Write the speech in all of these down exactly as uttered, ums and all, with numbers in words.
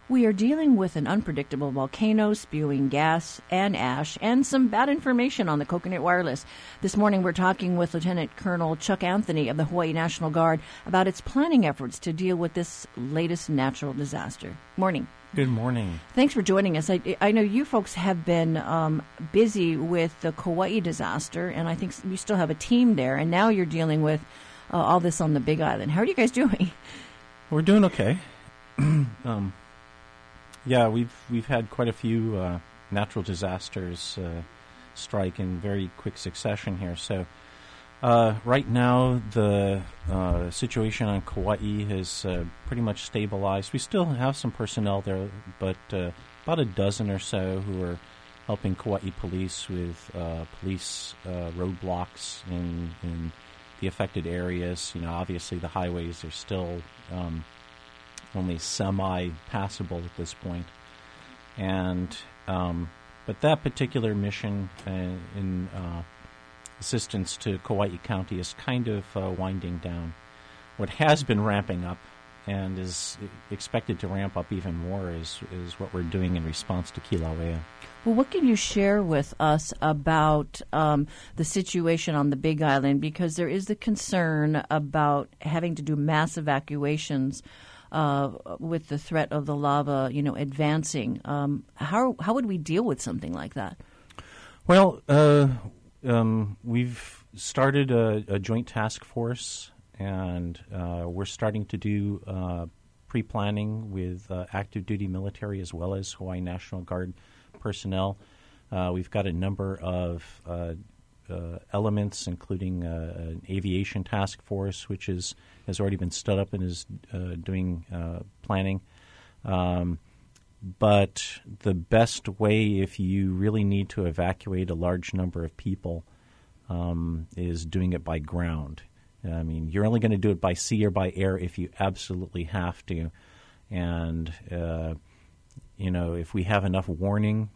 We are dealing with an unpredictable volcano spewing gas and ash and some bad information on the Coconut Wireless. This morning we're talking with Lieutenant Colonel Chuck Anthony of the Hawaii National Guard about its planning efforts to deal with this latest natural disaster. Morning. Good morning. Thanks for joining us. I, I know you folks have been um, busy with the Kauai disaster, and I think you still have a team there, and now you're dealing with uh, all this on the Big Island. How are you guys doing? We're doing okay. um, yeah, we've we've had quite a few uh, natural disasters uh, strike in very quick succession here. So uh, right now, the uh, situation on Kauai has uh, pretty much stabilized. We still have some personnel there, but uh, about a dozen or so who are helping Kauai police with uh, police uh, roadblocks in, in the affected areas. You know, obviously the highways are still um, only semi-passable at this point. And um, but that particular mission uh, in uh, assistance to Kauai County is kind of uh, winding down. What has been ramping up and is expected to ramp up even more is, is what we're doing in response to Kilauea. Well, what can you share with us about um, the situation on the Big Island? Because there is the concern about having to do mass evacuations uh, with the threat of the lava, you know, advancing. Um, how how would we deal with something like that? Well, uh, um, we've started a, a joint task force, and uh, we're starting to do uh, pre-planning with uh, active duty military as well as Hawaii National Guard personnel. Uh, we've got a number of uh, uh, elements, including uh, an aviation task force, which is has already been stood up and is uh, doing uh, planning. Um, but the best way, if you really need to evacuate a large number of people, um, is doing it by ground. I mean, you're only going to do it by sea or by air if you absolutely have to. And uh, you know, if we have enough warning,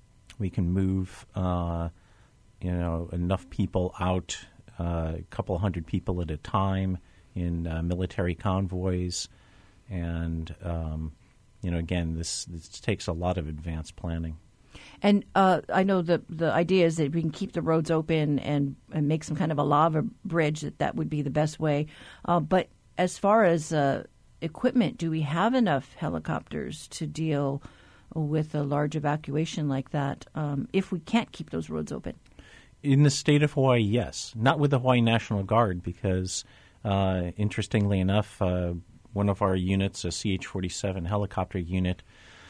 we can move, uh, you know, enough people out, uh, a couple hundred people at a time in uh, military convoys. And, um, you know, again, this, this takes a lot of advanced planning. And uh, I know the the idea is that we can keep the roads open and, and make some kind of a lava bridge, that that would be the best way. Uh, but as far as uh, equipment, do we have enough helicopters to deal with a large evacuation like that um, if we can't keep those roads open? In the state of Hawaii, yes. Not with the Hawaii National Guard because, uh, interestingly enough, uh, one of our units, a C H forty-seven helicopter unit,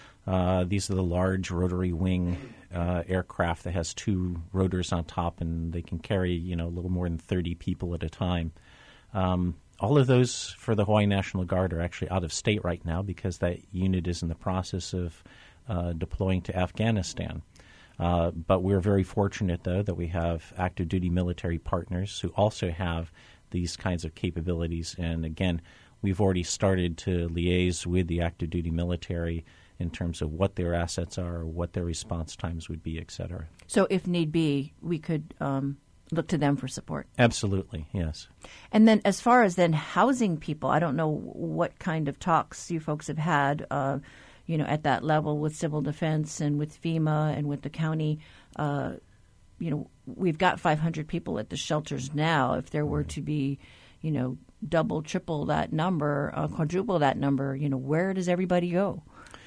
uh, these are the large rotary wing uh, aircraft that has two rotors on top, and they can carry, you know, a little more than thirty people at a time. Um, All of those for the Hawaii National Guard are actually out of state right now because that unit is in the process of uh, deploying to Afghanistan. Uh, but we're very fortunate, though, that we have active duty military partners who also have these kinds of capabilities. And again, we've already started to liaise with the active duty military in terms of what their assets are, what their response times would be, et cetera. So if need be, we could um look to them for support. Absolutely, yes. And then as far as then housing people, I don't know what kind of talks you folks have had, uh, you know, at that level with civil defense and with FEMA and with the county. Uh, you know, we've got five hundred people at the shelters now. If there were to be, you know, double, triple that number, uh, quadruple that number, you know, where does everybody go?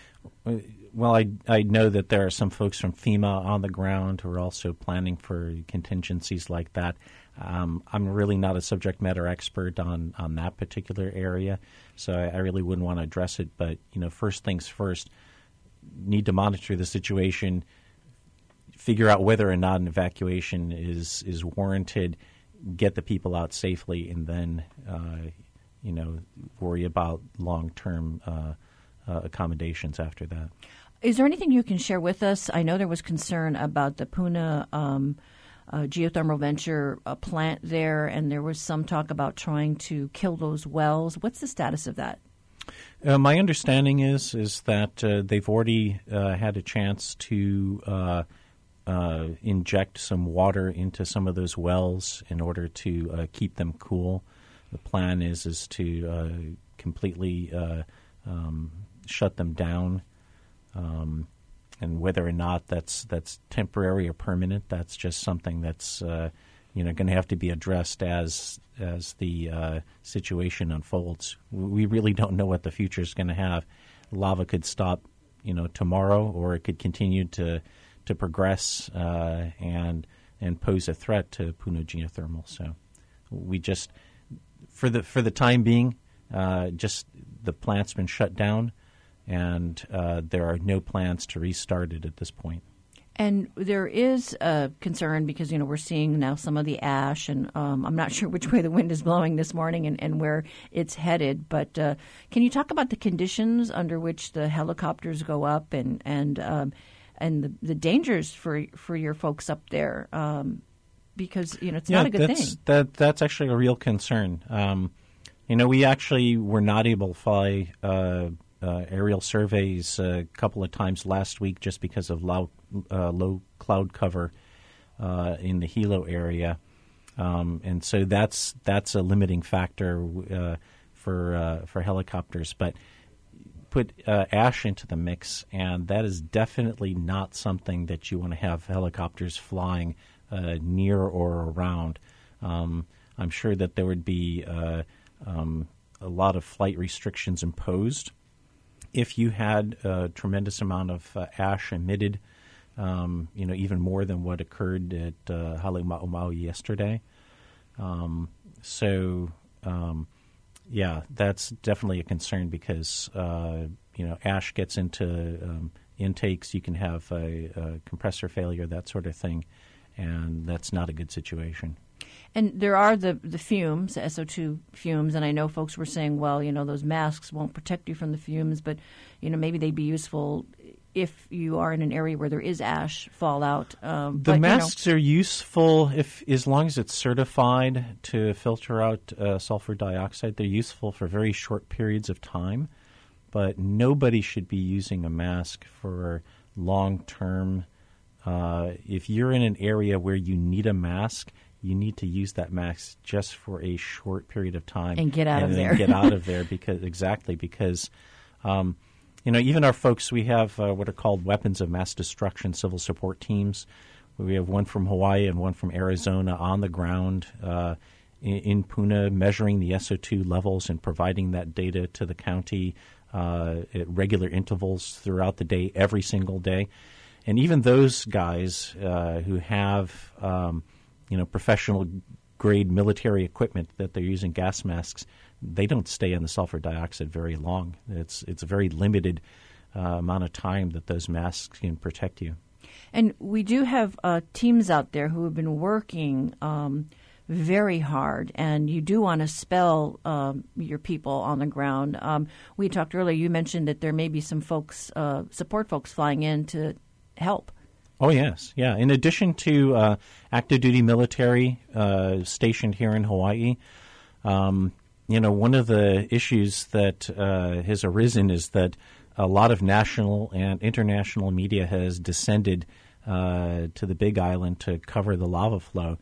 Well, I I know that there are some folks from FEMA on the ground who are also planning for contingencies like that. Um, I'm really not a subject matter expert on, on that particular area, so I, I really wouldn't want to address it. But, you know, first things first, need to monitor the situation, figure out whether or not an evacuation is, is warranted, get the people out safely, and then, uh, you know, worry about long-term uh Uh, accommodations after that. Is there anything you can share with us? I know there was concern about the Puna um, uh, geothermal venture uh, plant there, and there was some talk about trying to kill those wells. What's the status of that? Uh, my understanding is is that uh, they've already uh, had a chance to uh, uh, inject some water into some of those wells in order to uh, keep them cool. The plan is is to uh, completely uh, um, shut them down. Um, and whether or not that's that's temporary or permanent, that's just something that's uh, you know going to have to be addressed as as the uh, situation unfolds. We really don't know what the future is going to have. Lava could stop, you know, tomorrow, or it could continue to to progress uh, and and pose a threat to Puna geothermal. So we just for the for the time being, uh, just the plant's been shut down. And uh, there are no plans to restart it at this point. And there is a concern because, you know, we're seeing now some of the ash, and um, I'm not sure which way the wind is blowing this morning and, and where it's headed. But uh, can you talk about the conditions under which the helicopters go up and and um, and the, the dangers for for your folks up there? Um, because, you know, it's yeah, not a good that's, thing. That, that's actually a real concern. Um, you know, we actually were not able to fly uh, Uh, aerial surveys a couple of times last week just because of low, uh, low cloud cover uh, in the Hilo area, um, and so that's that's a limiting factor uh, for uh, for helicopters. But put uh, ash into the mix, and that is definitely not something that you want to have helicopters flying uh, near or around. Um, I'm sure that there would be uh, um, a lot of flight restrictions imposed if you had a tremendous amount of uh, ash emitted, um, you know, even more than what occurred at uh, Halemaumau yesterday. Um, so, um, yeah, that's definitely a concern because, uh, you know, ash gets into um, intakes. You can have a, a compressor failure, that sort of thing, and that's not a good situation. And there are the, the fumes, S O two fumes, and I know folks were saying, well, you know, those masks won't protect you from the fumes, but, you know, maybe they'd be useful if you are in an area where there is ash fallout. Um, the but, masks you know, are useful if, as long as it's certified to filter out uh, sulfur dioxide. They're useful for very short periods of time, but nobody should be using a mask for long-term. Uh, if you're in an area where you need a mask, you need to use that mask just for a short period of time and get out and of then there. get out of there because exactly because, um, you know, even our folks, we have uh, what are called weapons of mass destruction civil support teams. We have one from Hawaii and one from Arizona on the ground uh, in, in Puna, measuring the S O two levels and providing that data to the county uh, at regular intervals throughout the day, every single day. And even those guys uh, who have um, you know, professional grade military equipment that they're using gas masks, they don't stay on the sulfur dioxide very long. It's it's a very limited uh, amount of time that those masks can protect you. And we do have uh, teams out there who have been working um, very hard, and you do want to spell um, your people on the ground. Um, we talked earlier, you mentioned that there may be some folks, uh, support folks flying in to help. Oh, yes. Yeah. In addition to uh, active duty military uh, stationed here in Hawaii, um, you know, one of the issues that uh, has arisen is that a lot of national and international media has descended uh, to the Big Island to cover the lava flow.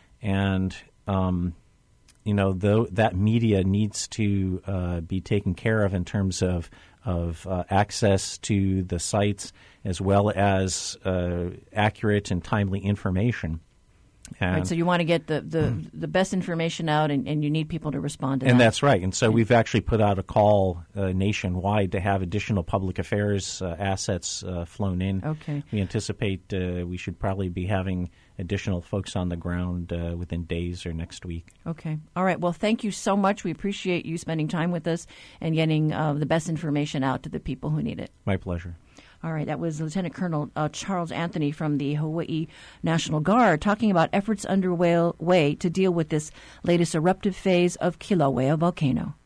And, um, you know, though that media needs to uh, be taken care of in terms of of uh, access to the sites as well as uh, accurate and timely information. And, right, so you want to get the, the, mm. the best information out, and, and you need people to respond to and that. And that's right. And so we've actually put out a call uh, nationwide to have additional public affairs uh, assets uh, flown in. Okay. We anticipate uh, we should probably be having additional folks on the ground uh, within days or next week. Okay. All right. Well, thank you so much. We appreciate you spending time with us and getting uh, the best information out to the people who need it. My pleasure. All right, that was Lieutenant Colonel uh, Charles Anthony from the Hawaii National Guard talking about efforts underway way to deal with this latest eruptive phase of Kilauea volcano.